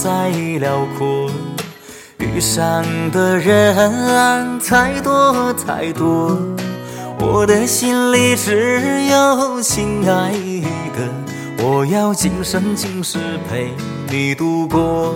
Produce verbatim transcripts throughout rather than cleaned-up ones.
再辽阔。遇上的人太多太多，我的心里只有亲爱的，我要今生今世陪你度过。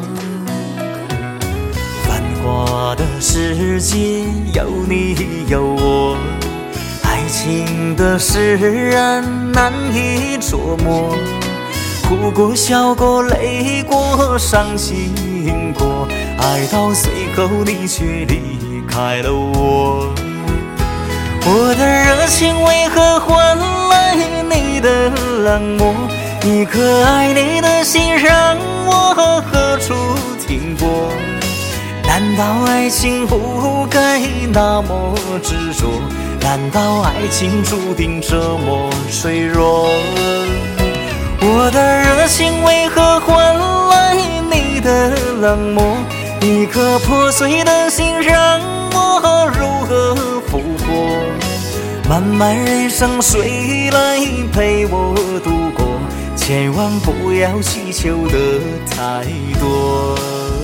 繁华的世界有你有我，爱情的释然难以捉摸，哭过笑过累过伤心过，爱到最后你却离开了我。我的热情为何换来你的冷漠？一颗爱你的心让我何处停泊？难道爱情不该那么执着？难道爱情注定这么脆弱？我的热情为何换来你的冷漠？一颗破碎的心让我如何复活？漫漫人生谁来陪我度过？千万不要祈求的太多。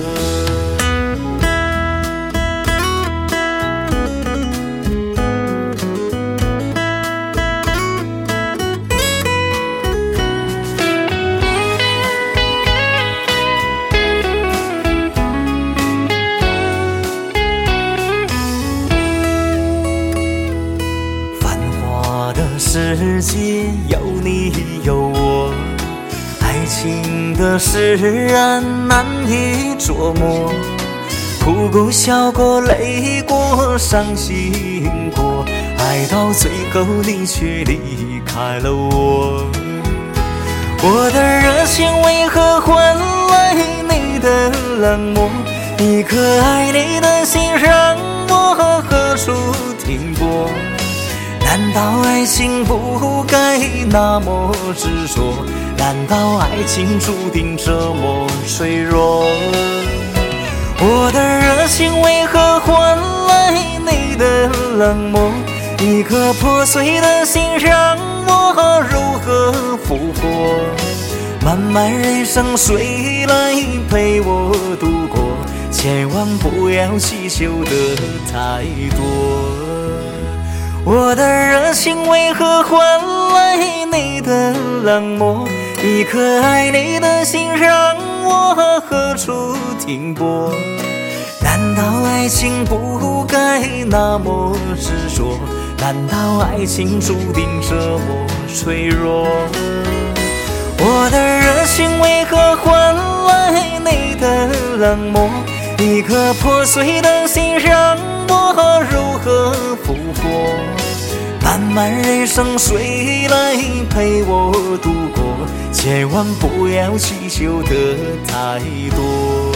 世界有你有我，爱情的释然难以捉摸，哭过笑过累过伤心过，爱到最后你却离开了我。我的热情为何换来你的冷漠？一颗爱你的心让我何处停泊？难道爱情不该那么执着？难道爱情注定这么脆弱？我的热情为何换来你的冷漠？一颗破碎的心让我如何复活？漫漫人生谁来陪我度过？千万不要祈求的太多。我的热情为何换来你的冷漠？一颗爱你的心让我何处停泊？难道爱情不该那么执着？难道爱情注定这么脆弱？我的热情为何换来你的冷漠？一颗破碎的心让我如何复活？漫漫人生谁来陪我度过？千万不要祈求的太多。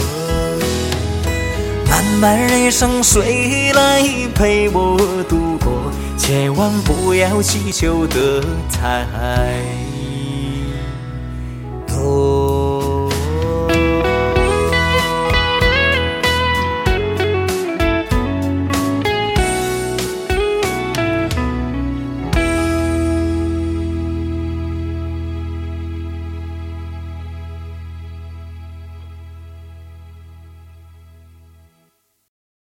漫漫人生谁来陪我度过？千万不要祈求的太多。